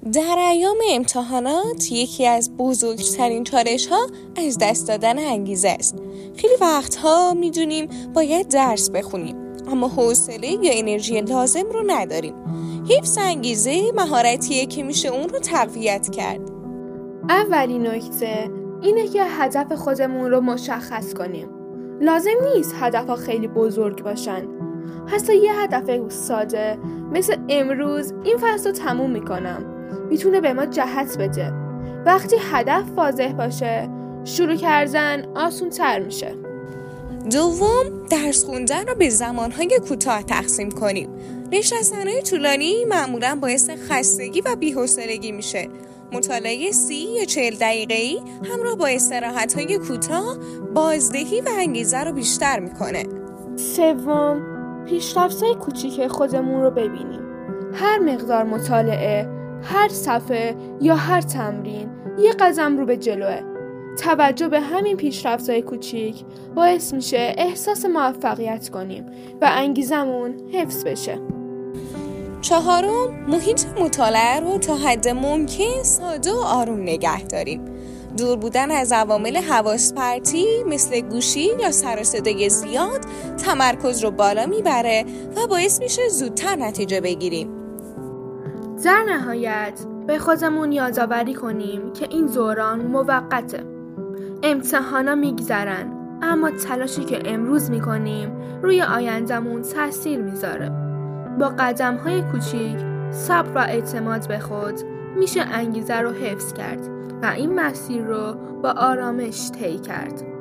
در ایام امتحانات یکی از بزرگترین چالش‌ها از دست دادن انگیزه است. خیلی وقتها میدونیم باید درس بخونیم اما حوصله یا انرژی لازم رو نداریم. حفظ انگیزه مهارتیه که میشه اون رو تقویت کرد. اولین نکته اینه که هدف خودمون رو مشخص کنیم. لازم نیست هدفها خیلی بزرگ باشن. حتی یه هدف ساده مثل امروز این فصل رو تموم میکنم میتونه به ما جهت بده. وقتی هدف واضح باشه شروع کردن آسون تر میشه. دوم، درس خوندن رو به زمانهای کوتاه تقسیم کنیم. نشستنهای طولانی معمولاً باعث خستگی و بی‌حوصلگی میشه. مطالعه 30 یا 40 دقیقه‌ای همراه با استراحت‌های کوتاه بازدهی و انگیزه رو بیشتر میکنه. سوم، پیشرفت‌های کوچیک خودمون رو ببینیم. هر مقدار مطالعه، هر صفحه یا هر تمرین یه قدم رو به جلوه. توجه به همین پیشرفت‌های کوچیک باعث میشه احساس موفقیت کنیم و انگیزمون حفظ بشه. چهارم، محیط مطالعه رو تا حد ممکن ساده و آروم نگه داریم. دور بودن از عوامل حواس پرتی مثل گوشی یا سر و صدای زیاد تمرکز رو بالا میبره و باعث میشه زودتر نتیجه بگیریم. در نهایت به خودمون یادآوری کنیم که این دوران موقته. امتحانا میگذرن اما تلاشی که امروز میکنیم روی آیندمون تأثیر میذاره. با قدم‌های کوچیک، صبر و اعتماد به خود میشه انگیزه رو حفظ کرد و این مسیر رو با آرامش طی کرد.